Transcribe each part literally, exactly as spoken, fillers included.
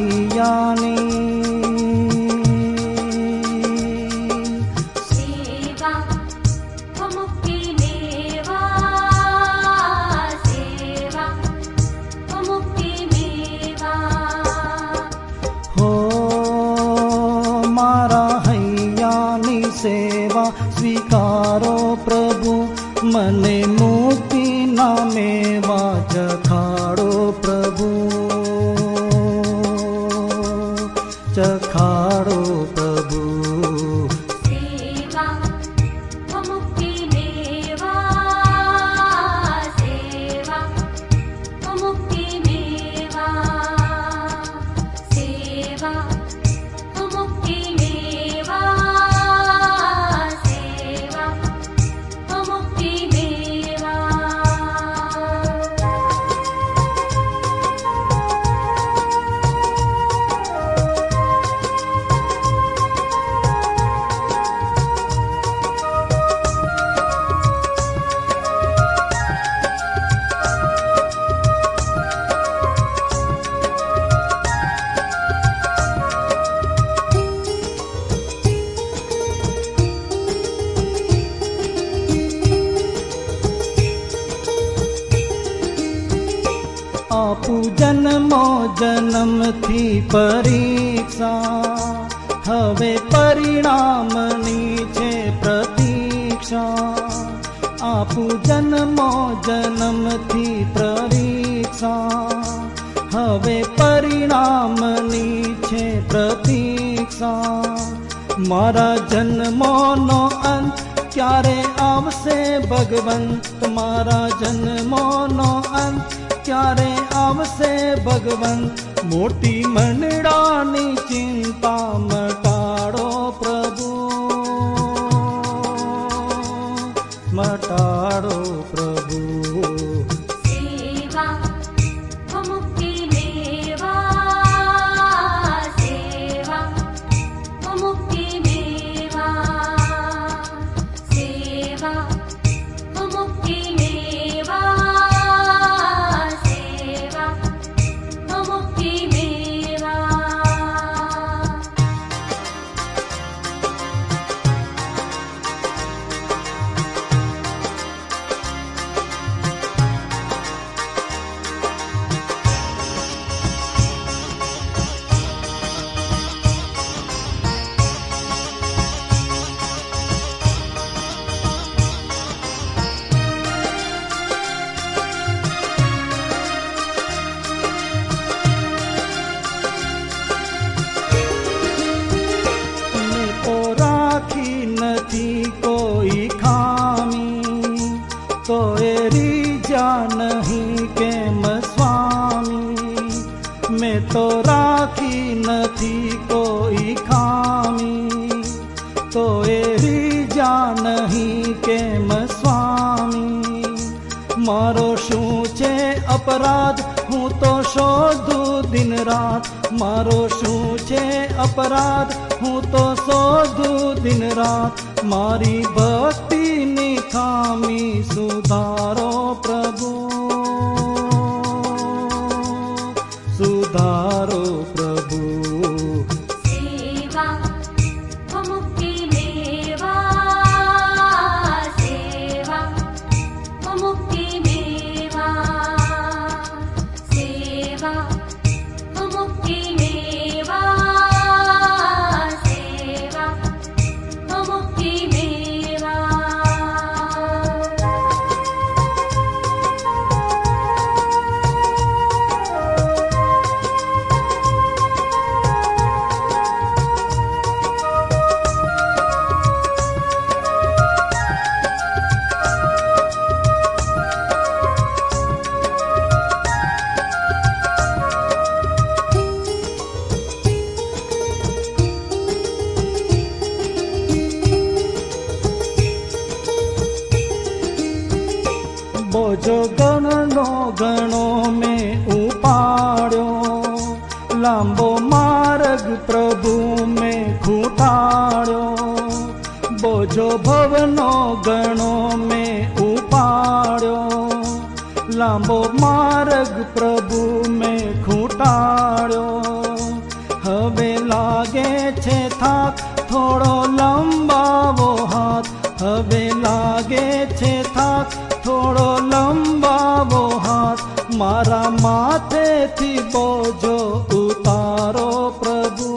हैयानी सेवा वो मुक्ति मेवा, सेवा वो मुक्ति मेवा। हो मारा हैयानी सेवा स्वीकारो प्रभु, मने मुक्ति ना मेवा चखाड़ो प्रभु, चखाड़ो प्रभु। सेवा वो मुक्ति मेवा, सेवा वो मुक्ति मेवा, सेवा वो मुक्ति मेवा, सेवा वो मुक्ति मेवा। आपू जन्मो जन्म थी परीक्षा, हवे परिणामनी छे प्रतीक्षा। आपू जन्मो जन्म थी परीक्षा, हवे परिणामनी छे प्रतीक्षा। मारा जन्मोनो अंत क्यारे आवसे भगवंत, मारा जन्मोनो अंत क्यारे आवसे भगवंत। मोटी मनडानी चिंता मटाड़ो प्रभु, मटाड़ो प्रभु। सेवा वो मुक्ति मेवा, सेवा वो मुक्ति मेवा, सेवा वो मुक्ति मेवा, सेवा वो मुक्ति मेवा। मैं तो राखी नथी कोई खामी, तो एरी जा नहीं केम स्वामी। मैं तो राखी नथी कोई खामी, तो एरी जा नहीं केम स्वामी। मारो शू छे अपराध, हूँ तो शोधू दिन रात। मारो शू छे अपराध, हूँ तो शोधू दिन रात। मारी भक्ति नी खामी सुधारो प्रभु, सुधारो प्रभु। सेवा वो मुक्ति मेवा, सेवा वो मुक्ति मेवा, सेवा वो मुक्ति मेवा, सेवा वो मुक्ति मेवा। बोझो गणनो गणो में उपाड्यो, लांबो मार्ग प्रभु में खूटाड्यो। बोझो भवनो गणो में उपाड्यो, लांबो मार्ग प्रभु में खूटाड्यो। હવે લાગે છે થાક થોડો લંબાવો હાથ, હવે લાગે છે થાક થોડો લંબાવો હાથ, મારા માથેથી બોજો ઉતારો પ્રભુ,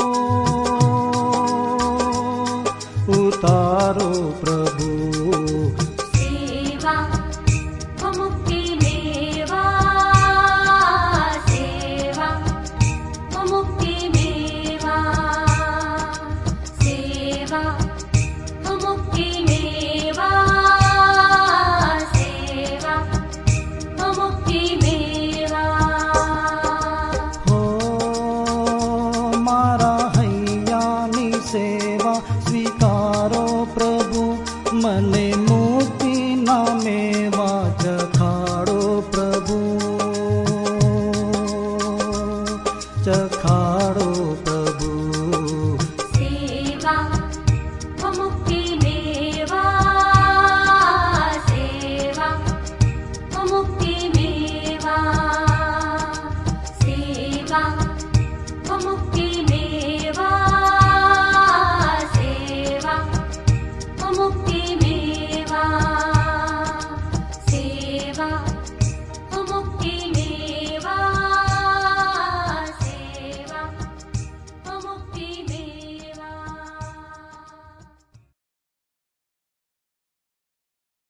ઉતારો પ્રભુ. સેવા મુક્તિ મેવા, સેવા મુક્તિ મેવા, સેવા મુક્તિ મેવા, સેવા મુક્તિ મેવા. હો મારા હૈયાની સેવા સ્વીકારો પ્રભુ, મને મુક્તિના મેવા ચખાડો પ્રભુ, ચખાડો